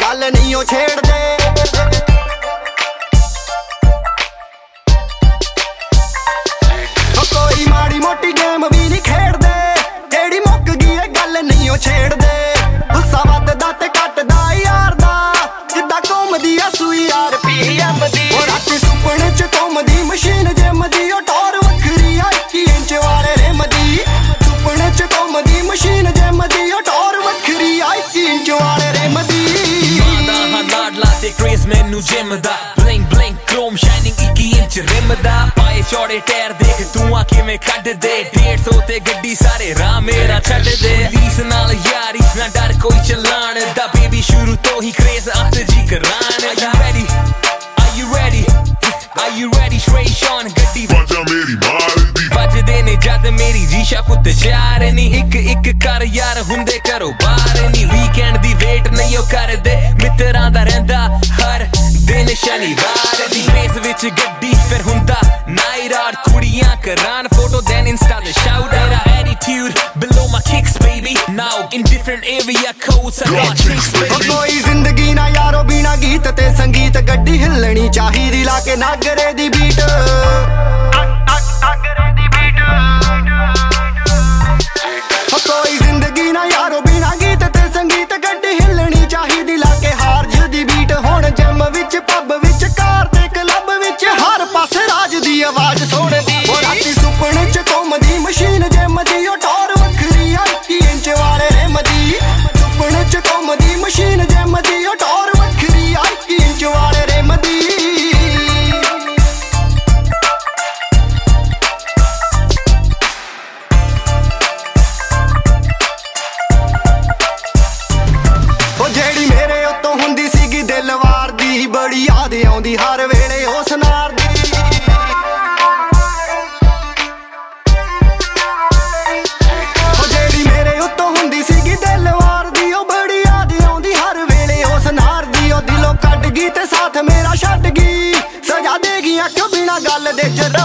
गल नहीं ओ छेड़दे। कोई माड़ी मोटी गेम भी नहीं खेड़दे, जेड़ी मुक गई है गल नहीं ओ छेड़दे। गुस्सा वधदा ते घटदा यार दा, जिद्दां घुमदी आ सूई RPM दी। ओ राती सुपने च घुमदी मशीन जिम दी, ओ टौर वखरी आ 21 इंच वाले रिम दी। सुपने च घुमदी मशीन जिम दी, ओ टौर वखरी आ 21 इंच वाले रिम दी। लाडला ते क्रेज मैनू जिम दा, bling bling chrome shining 21 inch rim दा। पाए चौड़े टायर देख तू आ किवें कड्ड दे, 150 ते गड्डी सारे राह मेरा छड्ड दे। रीस नाल यारी ना डर कोई चलाण दा, बेबी शुरू तो ही क्रेज अत जी करान। Are you ready? Are you ready? Are you ready? Straight Sean गड्डी वजा मेरी मार दी, वजदे ने जद मेरी जीशा कुत्ते चार नी। इक इक कर यार हुंदे घरों बाहर नी, वीकेंड दी वेट नहीं ओ करदे, मित्तरां दा रहिंदा हर दिन शनिवार दी। रेस विच गड्डी फिर हुंदा नाइट आउट, कुड़ियां करान फोटो देन इंस्टा ते शाउट। मेरा attitude below my kicks baby, now in different area codes I got tricks baby। कोई जिंदगी ना यारो बिना गीत ते संगीत, गड्डी हिलनी चाहिदी लाके नागरे दी बीट। कोई जिंदगी ना यारो बिना गीत ते संगीत, गड्डी हिलनी चाहिदी लाके हारज दी बीट। हुण जिम विच पब विच कार ते क्लब विच हर पासे राज दी आवाज सुणदी। ओ राती सुपने च घुमदी मशीन जिम दी, ओ टौर वखरी आ 21 इंच वाले रिम दी। सुपने च घुमदी मशीन जिम दी, ओ टौर वखरी आ 21 इंच वाले रिम दी। जेड़ी मेरे उत्तों हुंदी सीगी दिल वार दी, बड़ी याद आउंदी हर वेले उस नार दी। जेड़ी मेरे उत्तों हुंदी सीगी दिल वार दी, ओ बड़ी याद आउंदी हर वेले उस नार दी। ओ दिलों कट गई ते साथ मेरा छड्ड गई, सजा देगी क्यों बिना गल दे।